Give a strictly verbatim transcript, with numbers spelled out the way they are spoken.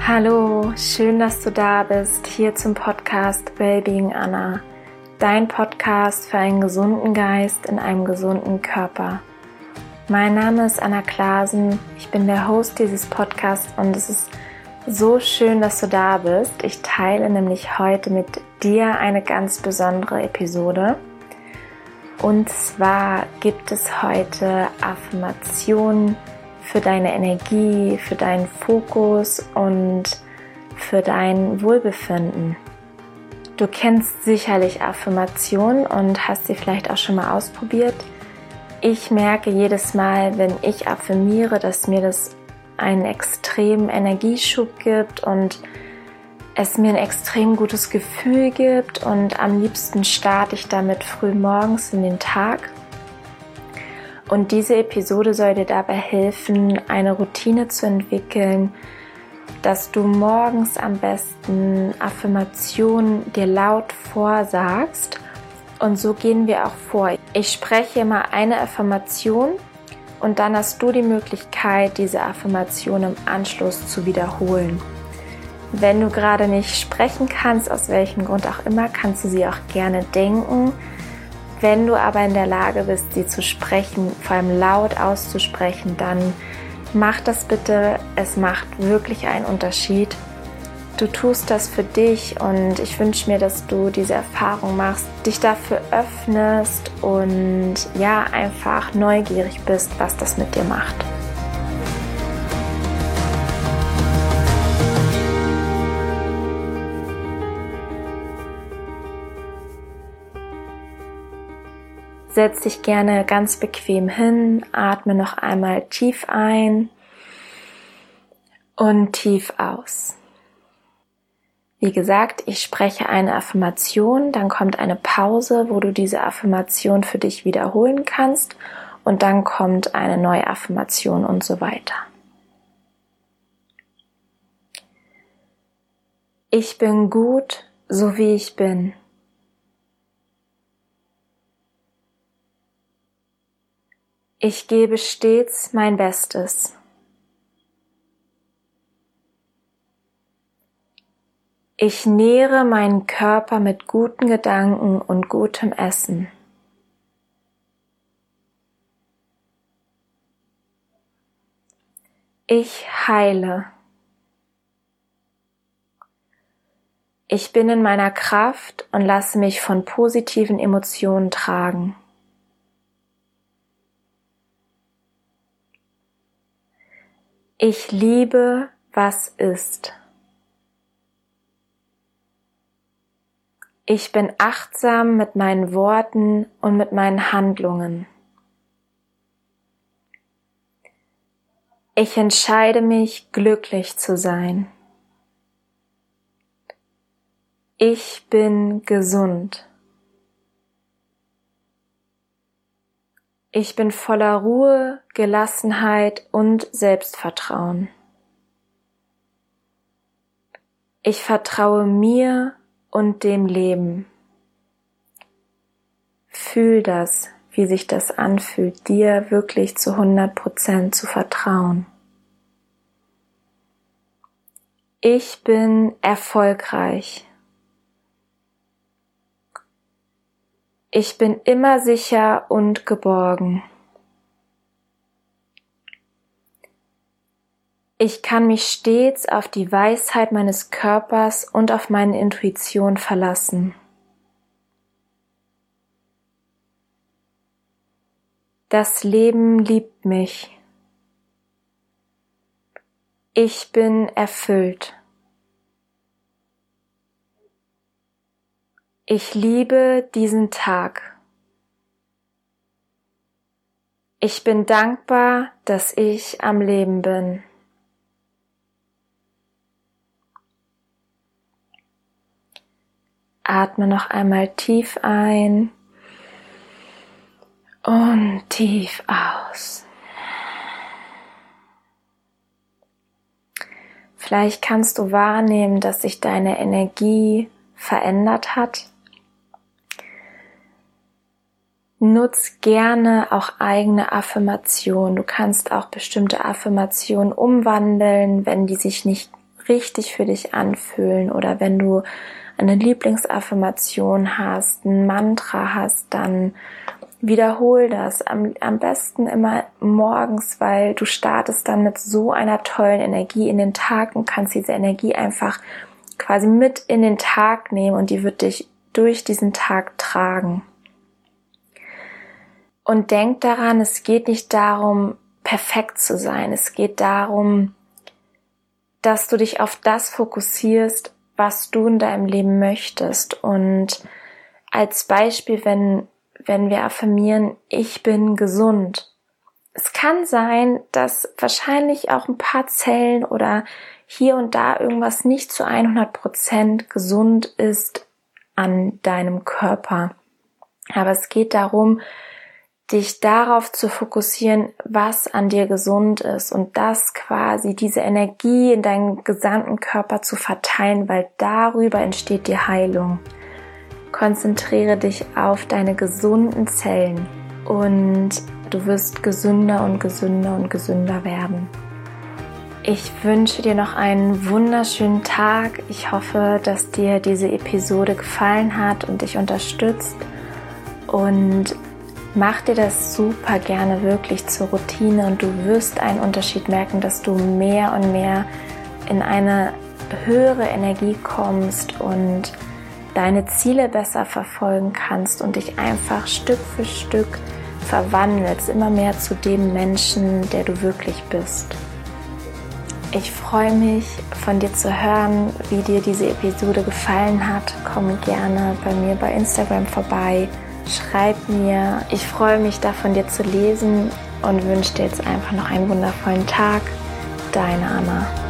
Hallo, schön, dass du da bist, hier zum Podcast Wellbeing Anna, dein Podcast für einen gesunden Geist in einem gesunden Körper. Mein Name ist Anna Klasen, ich bin der Host dieses Podcasts und es ist so schön, dass du da bist. Ich teile nämlich heute mit dir eine ganz besondere Episode. Und zwar gibt es heute Affirmationen für deine Energie, für deinen Fokus und für dein Wohlbefinden. Du kennst sicherlich Affirmationen und hast sie vielleicht auch schon mal ausprobiert. Ich merke jedes Mal, wenn ich affirmiere, dass mir das einen extremen Energieschub gibt und es mir ein extrem gutes Gefühl gibt und am liebsten starte ich damit früh morgens in den Tag. Und diese Episode soll dir dabei helfen, eine Routine zu entwickeln, dass du morgens am besten Affirmationen dir laut vorsagst. Und so gehen wir auch vor. Ich spreche immer eine Affirmation und dann hast du die Möglichkeit, diese Affirmation im Anschluss zu wiederholen. Wenn du gerade nicht sprechen kannst, aus welchem Grund auch immer, kannst du sie auch gerne denken. Wenn du aber in der Lage bist, sie zu sprechen, vor allem laut auszusprechen, dann mach das bitte. Es macht wirklich einen Unterschied. Du tust das für dich und ich wünsche mir, dass du diese Erfahrung machst, dich dafür öffnest und ja, einfach neugierig bist, was das mit dir macht. Setz dich gerne ganz bequem hin, atme noch einmal tief ein und tief aus. Wie gesagt, ich spreche eine Affirmation, dann kommt eine Pause, wo du diese Affirmation für dich wiederholen kannst und dann kommt eine neue Affirmation und so weiter. Ich bin gut, so wie ich bin. Ich gebe stets mein Bestes. Ich nähre meinen Körper mit guten Gedanken und gutem Essen. Ich heile. Ich bin in meiner Kraft und lasse mich von positiven Emotionen tragen. Ich liebe, was ist. Ich bin achtsam mit meinen Worten und mit meinen Handlungen. Ich entscheide mich, glücklich zu sein. Ich bin gesund. Ich bin voller Ruhe, Gelassenheit und Selbstvertrauen. Ich vertraue mir und dem Leben. Fühl das, wie sich das anfühlt, dir wirklich zu hundert Prozent zu vertrauen. Ich bin erfolgreich. Ich bin immer sicher und geborgen. Ich kann mich stets auf die Weisheit meines Körpers und auf meine Intuition verlassen. Das Leben liebt mich. Ich bin erfüllt. Ich liebe diesen Tag. Ich bin dankbar, dass ich am Leben bin. Atme noch einmal tief ein und tief aus. Vielleicht kannst du wahrnehmen, dass sich deine Energie verändert hat. Nutz gerne auch eigene Affirmationen. Du kannst auch bestimmte Affirmationen umwandeln, wenn die sich nicht richtig für dich anfühlen. Oder wenn du eine Lieblingsaffirmation hast, ein Mantra hast, dann wiederhol das. Am, am besten immer morgens, weil du startest dann mit so einer tollen Energie in den Tag und kannst diese Energie einfach quasi mit in den Tag nehmen und die wird dich durch diesen Tag tragen. Und denk daran, es geht nicht darum, perfekt zu sein. Es geht darum, dass du dich auf das fokussierst, was du in deinem Leben möchtest. Und als Beispiel, wenn, wenn wir affirmieren, ich bin gesund. Es kann sein, dass wahrscheinlich auch ein paar Zellen oder hier und da irgendwas nicht zu hundert Prozent gesund ist an deinem Körper. Aber es geht darum, dich darauf zu fokussieren, was an dir gesund ist und das quasi, diese Energie in deinen gesamten Körper zu verteilen, weil darüber entsteht die Heilung. Konzentriere dich auf deine gesunden Zellen und du wirst gesünder und gesünder und gesünder werden. Ich wünsche dir noch einen wunderschönen Tag. Ich hoffe, dass dir diese Episode gefallen hat und dich unterstützt und mach dir das super gerne wirklich zur Routine und du wirst einen Unterschied merken, dass du mehr und mehr in eine höhere Energie kommst und deine Ziele besser verfolgen kannst und dich einfach Stück für Stück verwandelst, immer mehr zu dem Menschen, der du wirklich bist. Ich freue mich, von dir zu hören, wie dir diese Episode gefallen hat. Komm gerne bei mir bei Instagram vorbei. Schreib mir, ich freue mich da von dir zu lesen und wünsche dir jetzt einfach noch einen wundervollen Tag. Deine Anna.